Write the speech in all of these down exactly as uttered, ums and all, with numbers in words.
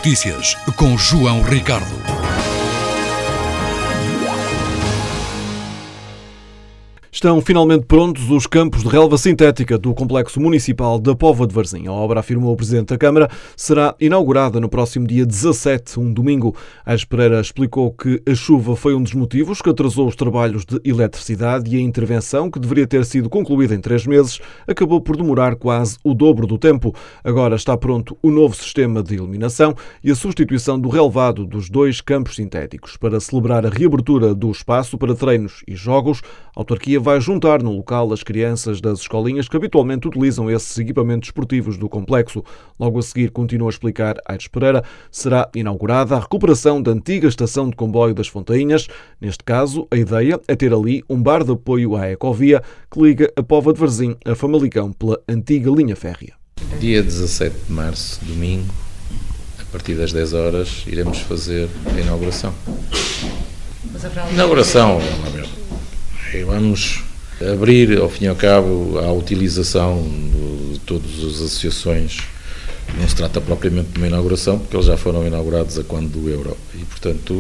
Notícias, com João Ricardo. Estão finalmente prontos os campos de relva sintética do Complexo Municipal da Póvoa de Varzim. A obra, afirmou o Presidente da Câmara, será inaugurada no próximo dia dezassete, um domingo. Aires Pereira explicou que a chuva foi um dos motivos que atrasou os trabalhos de eletricidade e a intervenção, que deveria ter sido concluída em três meses, acabou por demorar quase o dobro do tempo. Agora está pronto o novo sistema de iluminação e a substituição do relvado dos dois campos sintéticos. Para celebrar a reabertura do espaço para treinos e jogos, a autarquia vai juntar no local as crianças das escolinhas que habitualmente utilizam esses equipamentos esportivos do complexo. Logo a seguir, continua a explicar Aires Pereira, será inaugurada a recuperação da antiga estação de comboio das Fontainhas. Neste caso, a ideia é ter ali um bar de apoio à ecovia que liga a Póvoa de Varzim a Famalicão pela antiga linha férrea. Dia dezassete de março, domingo, a partir das dez horas, iremos fazer a inauguração. Inauguração, vamos abrir, ao fim e ao cabo, a utilização de todas as associações. Não se trata propriamente de uma inauguração, porque eles já foram inaugurados a quando do euro. E, portanto,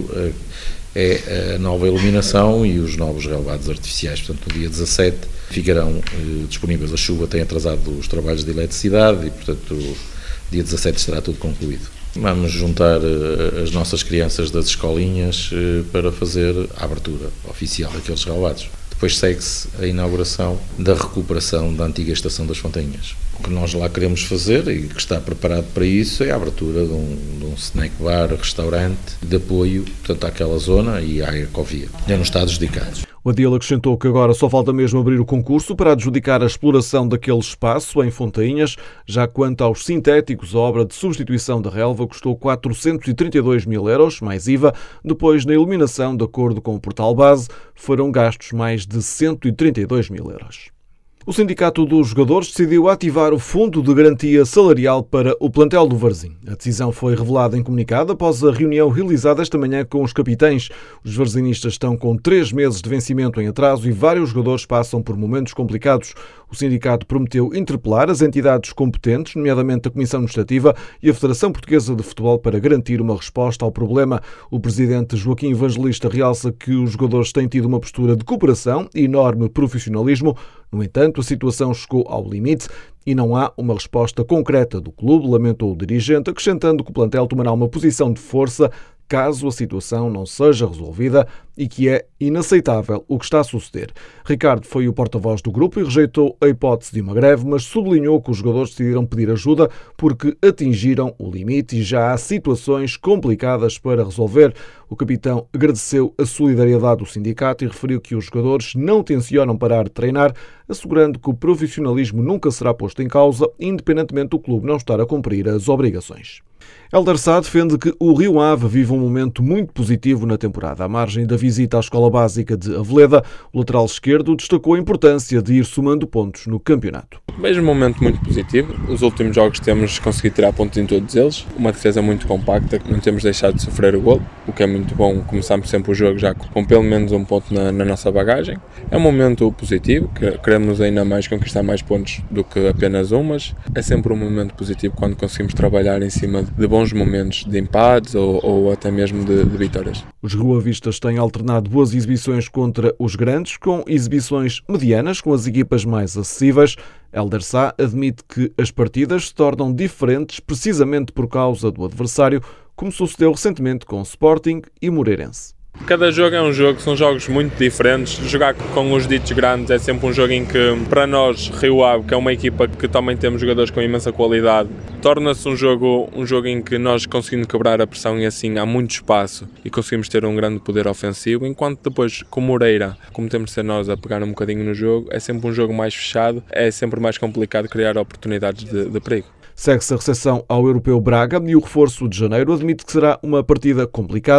é a nova iluminação e os novos relevados artificiais. Portanto, no dia dezassete ficarão eh, disponíveis. A chuva tem atrasado os trabalhos de eletricidade e, portanto, dia dezassete estará tudo concluído. Vamos juntar uh, as nossas crianças das escolinhas uh, para fazer a abertura oficial daqueles relevados. Depois segue-se a inauguração da recuperação da antiga estação das Fontainhas. O que nós lá queremos fazer e que está preparado para isso é a abertura de um, de um snack bar, restaurante de apoio, portanto, àquela zona e à ecovia. Já nos estados dedicados. O Adil acrescentou que agora só falta mesmo abrir o concurso para adjudicar a exploração daquele espaço em Fontainhas. Já quanto aos sintéticos, a obra de substituição da relva custou quatrocentos e trinta e dois mil euros, mais I V A. Depois, na iluminação, de acordo com o portal base, foram gastos mais de cento e trinta e dois mil euros. O Sindicato dos Jogadores decidiu ativar o Fundo de Garantia Salarial para o plantel do Varzim. A decisão foi revelada em comunicado após a reunião realizada esta manhã com os capitães. Os varzinistas estão com três meses de vencimento em atraso e vários jogadores passam por momentos complicados. O sindicato prometeu interpelar as entidades competentes, nomeadamente a Comissão Administrativa e a Federação Portuguesa de Futebol, para garantir uma resposta ao problema. O presidente Joaquim Evangelista realça que os jogadores têm tido uma postura de cooperação e enorme profissionalismo. No entanto, a situação chegou ao limite e não há uma resposta concreta do clube, lamentou o dirigente, acrescentando que o plantel tomará uma posição de força caso a situação não seja resolvida e que é inaceitável o que está a suceder. Ricardo foi o porta-voz do grupo e rejeitou a hipótese de uma greve, mas sublinhou que os jogadores decidiram pedir ajuda porque atingiram o limite e já há situações complicadas para resolver. O capitão agradeceu a solidariedade do sindicato e referiu que os jogadores não tencionam parar de treinar, assegurando que o profissionalismo nunca será posto em causa, independentemente do clube não estar a cumprir as obrigações. Hélder Sá defende que o Rio Ave vive um momento muito positivo na temporada. À margem da visita à Escola Básica de Aveleda, o lateral esquerdo destacou a importância de ir somando pontos no campeonato. Vejo um momento muito positivo. Os últimos jogos temos conseguido tirar pontos em todos eles. Uma defesa muito compacta, não temos deixado de sofrer o golo, o que é muito bom. Começamos sempre o jogo já com pelo menos um ponto na, na nossa bagagem. É um momento positivo, que queremos ainda mais conquistar mais pontos do que apenas um, mas é sempre um momento positivo quando conseguimos trabalhar em cima de bons momentos de empates ou, ou até mesmo de, de vitórias. Os rioavistas têm alternado boas exibições contra os grandes, com exibições medianas com as equipas mais acessíveis. Hélder Sá admite que as partidas se tornam diferentes precisamente por causa do adversário, como sucedeu recentemente com Sporting e Moreirense. Cada jogo é um jogo, são jogos muito diferentes. Jogar com os ditos grandes é sempre um jogo em que, para nós, Rio Ave, que é uma equipa que também temos jogadores com imensa qualidade, torna-se um jogo, um jogo em que nós conseguimos quebrar a pressão e assim há muito espaço e conseguimos ter um grande poder ofensivo, enquanto depois com Moreira, como temos de ser nós a pegar um bocadinho no jogo, é sempre um jogo mais fechado, é sempre mais complicado criar oportunidades de, de perigo. Segue-se a recepção ao Europeu Braga e o reforço de janeiro admite que será uma partida complicada,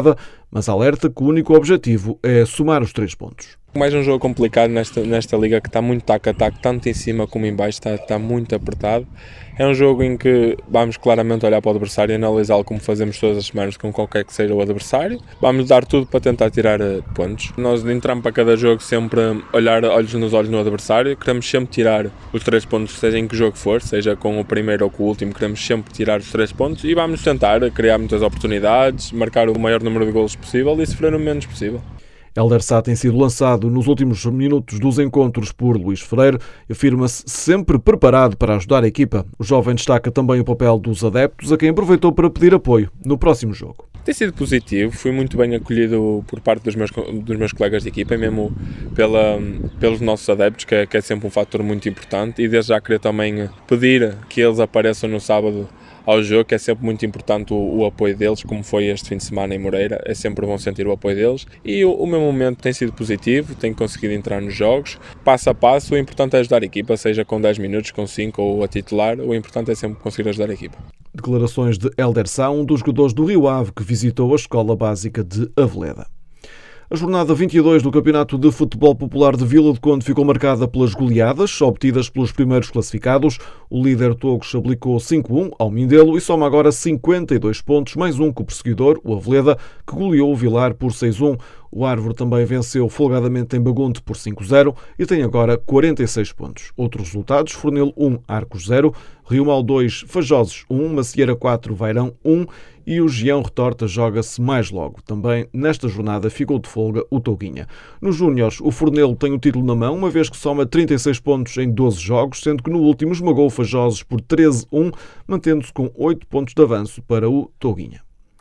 mas alerta que o único objetivo é somar os três pontos. Mais um jogo complicado nesta, nesta liga, que está muito taco a taco, tanto em cima como em baixo, está, está muito apertado. É um jogo em que vamos claramente olhar para o adversário e analisá-lo como fazemos todas as semanas com qualquer que seja o adversário. Vamos dar tudo para tentar tirar pontos. Nós entramos para cada jogo sempre a olhar olhos nos olhos no adversário, queremos sempre tirar os três pontos, seja em que jogo for, seja com o primeiro ou com o último, queremos sempre tirar os três pontos e vamos tentar criar muitas oportunidades, marcar o maior número de golos possível e sofrer o menos possível. Hélder Sá tem sido lançado nos últimos minutos dos encontros por Luís Freire e afirma-se sempre preparado para ajudar a equipa. O jovem destaca também o papel dos adeptos, a quem aproveitou para pedir apoio no próximo jogo. Tem sido positivo, fui muito bem acolhido por parte dos meus, dos meus colegas de equipa, mesmo pela, pelos nossos adeptos, que é, que é sempre um fator muito importante, e desde já queria também pedir que eles apareçam no sábado ao jogo, que é sempre muito importante o, o apoio deles, como foi este fim de semana em Moreira, é sempre bom sentir o apoio deles, e o, o meu momento tem sido positivo, tenho conseguido entrar nos jogos, passo a passo, o importante é ajudar a equipa, seja com dez minutos, com cinco ou a titular, o importante é sempre conseguir ajudar a equipa. Declarações de Hélder Sá, um dos jogadores do Rio Ave que visitou a Escola Básica de Aveleda. A jornada vinte e dois do Campeonato de Futebol Popular de Vila do Conde ficou marcada pelas goleadas obtidas pelos primeiros classificados. O líder Togos aplicou cinco a um ao Mindelo e soma agora cinquenta e dois pontos, mais um que o perseguidor, o Aveleda, que goleou o Vilar por seis a um. O Árvore também venceu folgadamente em Bagunte por cinco a zero e tem agora quarenta e seis pontos. Outros resultados: Fornil um, Arcos zero, Rio Mau dois, Fajoses um, Macieira quatro, Vairão um e o Gião Retorta joga-se mais logo. Também nesta jornada ficou de folga o Touguinha. Nos Júniores, o Fornelo tem o título na mão, uma vez que soma trinta e seis pontos em doze jogos, sendo que no último esmagou o Fajoses por treze a um, mantendo-se com oito pontos de avanço para o Touguinha.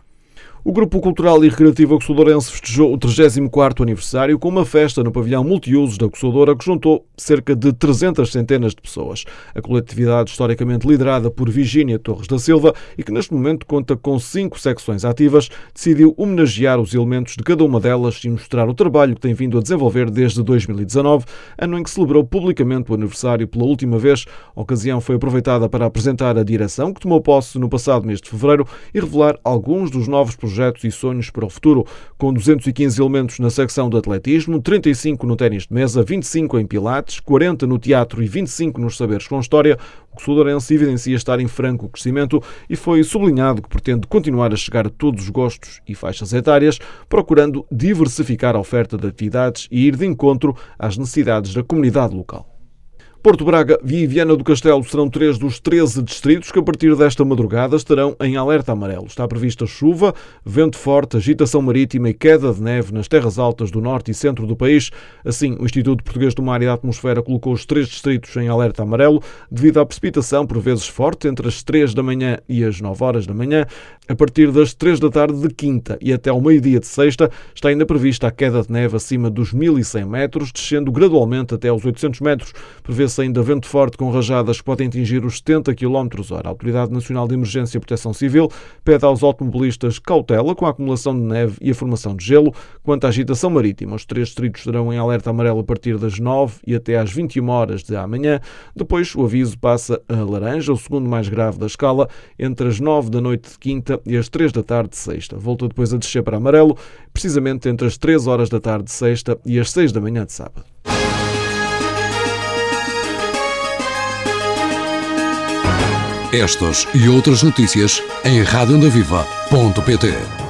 O Grupo Cultural e Recreativo Açudorense festejou o trigésimo quarto aniversário com uma festa no pavilhão multiusos da Açudora que juntou cerca de trezentas centenas de pessoas. A coletividade, historicamente liderada por Virgínia Torres da Silva e que neste momento conta com cinco secções ativas, decidiu homenagear os elementos de cada uma delas e mostrar o trabalho que tem vindo a desenvolver desde dois mil e dezanove, ano em que celebrou publicamente o aniversário pela última vez. A ocasião foi aproveitada para apresentar a direção, que tomou posse no passado mês de fevereiro, e revelar alguns dos novos projetos projetos e sonhos para o futuro, com duzentos e quinze elementos na secção de atletismo, trinta e cinco no ténis de mesa, vinte e cinco em pilates, quarenta no teatro e vinte e cinco nos saberes com história. O Açudorense evidencia estar em franco crescimento e foi sublinhado que pretende continuar a chegar a todos os gostos e faixas etárias, procurando diversificar a oferta de atividades e ir de encontro às necessidades da comunidade local. Porto Braga e Viana do Castelo serão três dos treze distritos que a partir desta madrugada estarão em alerta amarelo. Está prevista chuva, vento forte, agitação marítima e queda de neve nas terras altas do norte e centro do país. Assim, o Instituto Português do Mar e da Atmosfera colocou os três distritos em alerta amarelo devido à precipitação por vezes forte entre as três da manhã e as nove horas da manhã. A partir das três da tarde de quinta e até ao meio-dia de sexta está ainda prevista a queda de neve acima dos mil e cem metros, descendo gradualmente até aos oitocentos metros. Prevê-se ainda vento forte com rajadas que podem atingir os setenta quilómetros por hora. A Autoridade Nacional de Emergência e Proteção Civil pede aos automobilistas cautela com a acumulação de neve e a formação de gelo. Quanto à agitação marítima, os três distritos estarão em alerta amarelo a partir das nove e até às vinte e uma horas de amanhã. Depois o aviso passa a laranja, o segundo mais grave da escala, entre as nove da noite de quinta e as três da tarde de sexta. Volta depois a descer para amarelo, precisamente entre as três horas da tarde de sexta e as seis da manhã de sábado. Estas e outras notícias em rádio onda viva ponto pt.